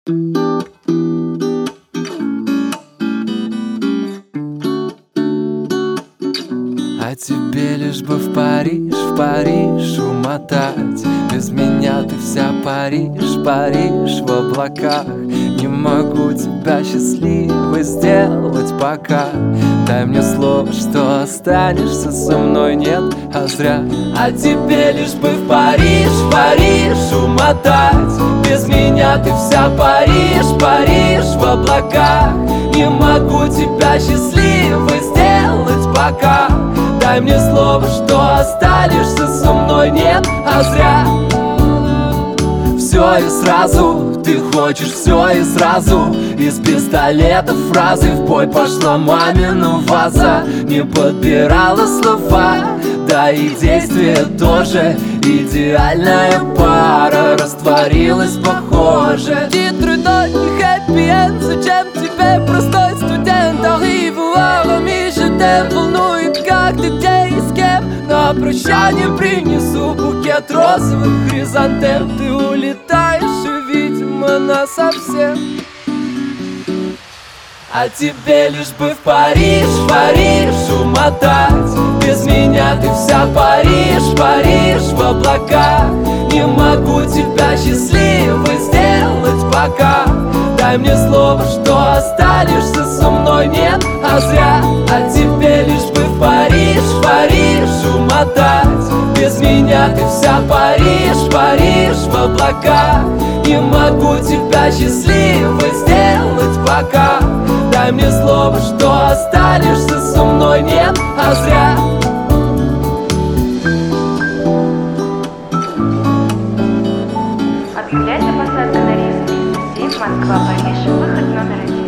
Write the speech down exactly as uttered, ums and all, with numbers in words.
А тебе лишь бы в Париж, в Париж умотать. Без меня ты вся Париж, Париж в облаках. Не могу тебя счастливой сделать пока. Дай мне слово, что останешься со мной, нет, а зря. А тебе лишь бы в Париж, в Париж умотать. Без меня ты вся Париж, Париж в облаках. Не могу тебя счастливой сделать пока. Дай мне слово, что останешься со мной, нет, а зря. Все и сразу, ты хочешь все и сразу. Из пистолета фразы в бой пошла мамина ваза. Не подбирала слова, да и действие тоже. Идеальная пара растворилась, похоже. Titre donne happy end. Зачем тебе простой студент? Arrive ami, je t'aime. Волнует, как ты, где и с кем. На прощание принесу букет розовых хризантем. Ты улетаешь и, видимо, насовсем. А тебе лишь бы в Париж, в Париж умотать. Без меня ты вся Париж, Париж в облаках. Не могу тебя счастливой сделать пока. Дай мне слово, что останешься со мной, нет, а зря. А тебе лишь бы в Париж, в Париж умотать. Без меня ты вся Париж, Париж в облаках. Не могу тебя счастливой сделать пока. Дай мне слово, что останешься со мной, нет, а зря. Объявляется посадка на рейс тридцать семь Москва-Париж, выход номер один.